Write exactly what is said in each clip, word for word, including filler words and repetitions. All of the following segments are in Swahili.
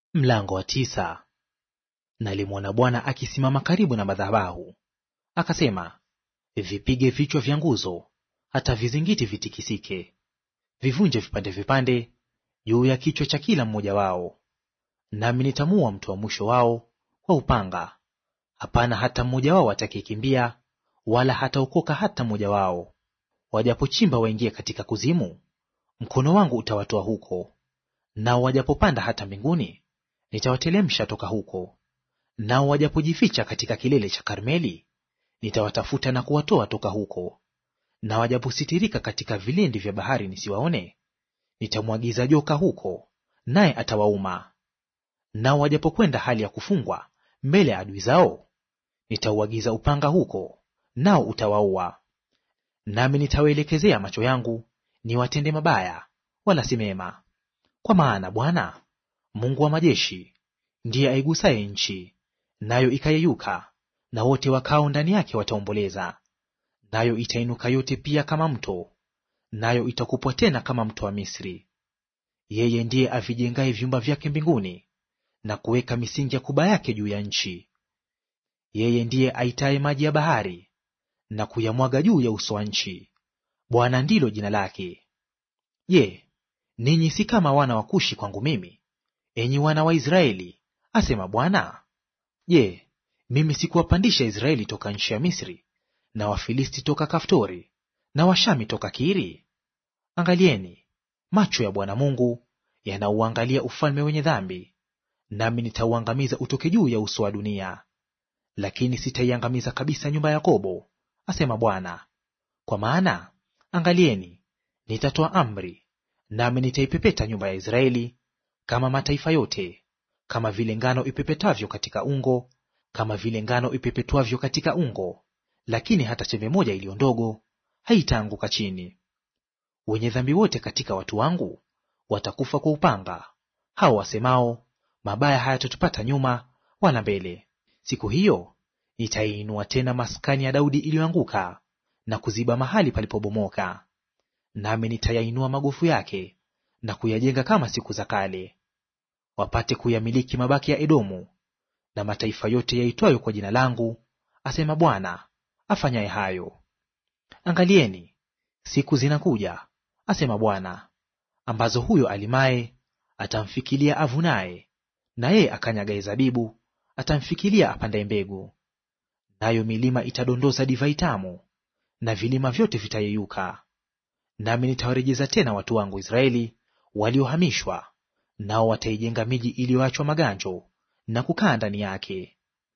Mlango wa tisa. Nalimwona Bwana akisimama karibu na madhabahu, akasema, vipige vichwa vya nguzo, hata vizingiti vitikisike; vivunje vipande vipande juu ya kichwa cha kila mmoja wao. Nami nitamuua mtu wa mwisho wao kwa upanga; hapana hata mmoja wao atakayekimbia, wala hataokoka hata mmoja wao. Wajapochimba waingie katika kuzimu, mkono wangu utawatoa huko; nao wajapopanda hata mbinguni, nitawatelemsha toka huko. Nao wajapojificha katika kilele cha Karmeli, nitawatafuta na kuwatoa toka huko. Na wajapositirika katika vilindi vya bahari nisiwaone, nitamwagiza joka huko, naye atawauma. Nao wajapokwenda hali ya kufungwa mbele ya adui zao, nitauagiza upanga huko, nao utawaua. Nami nitawaelekezea macho yangu niwatende mabaya, wala si mema. Kwa maana Bwana Mungu wa majeshi ndiye aigusaye nchi, nayo ikayeyuka, na wote wakao ndani yake wataomboleza. Nayo itainuka yote pia kama mto, nayo itakupwa tena kama mto wa Misri. Yeye ndiye avijengaye vyumba vyake mbinguni, na kuweka misingi ya kuba yake juu ya nchi. Yeye ndiye aitaye maji ya bahari, na kuyamwaga juu ya uso wa nchi. Bwana ndilo jina lake. Je, ninyi si kama wana wa Kushi kwangu mimi, enyi wana wa Israeli, asema Bwana? Je, mimi sikuwapandisha Israeli toka nchi ya Misri, na Wafilisti toka Kaftori, na Washami toka Kiri? Angalieni, macho ya Bwana Mungu yanauangalia ufalme wenye dhambi, nami nitauangamiza utoke juu ya uso wa dunia. Lakini sitaiangamiza kabisa nyumba ya Yakobo, asema Bwana. Kwa maana angalieni, nitatoa amri, nami nitaipepeta nyumba ya Israeli kama mataifa yote, kama vile ngano ipepetavyo katika ungo, kama vile ngano ipepetwavyo katika ungo, lakini hata chembe moja iliyo ndogo haitaanguka chini. Wenye dhambi wote katika watu wangu watakufa kwa upanga, hao wasemao, mabaya hayatatupata nyuma wala mbele. Siku hiyo nitaiinua tena maskani ya Daudi iliyoanguka, na kuziba mahali palipobomoka. Nami nitayainua magofu yake, na kuyajenga kama siku za kale, wapate kuyamiliki mabaki ya Edomu, na mataifa yote yaitwayo kwa jina langu, asema Bwana afanyaye hayo. Angalieni, siku zinakuja, asema Bwana, ambazo huyo alimaye atamfikilia avunaye, na yeye akanyagaye zabibu atamfikilia apandaye mbegu. Nayo milima itadondoza divai tamu, na vilima vyote vitayeyuka. Nami nitawarejeza tena watu wangu Israeli waliohamishwa, nao wataijenga miji iliyoachwa maganjo na kukaa ndani yake.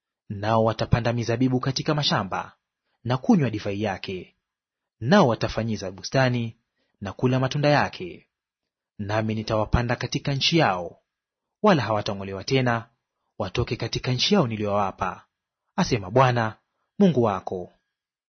Nao watapanda mizabibu katika mashamba na kunywa divai yake, nao watafanyiza bustani na kula matunda yake. Nami nitawapanda katika nchi yao, wala hawatang'olewa tena watoke katika nchi yao niliyowapa, asema Bwana Mungu wako.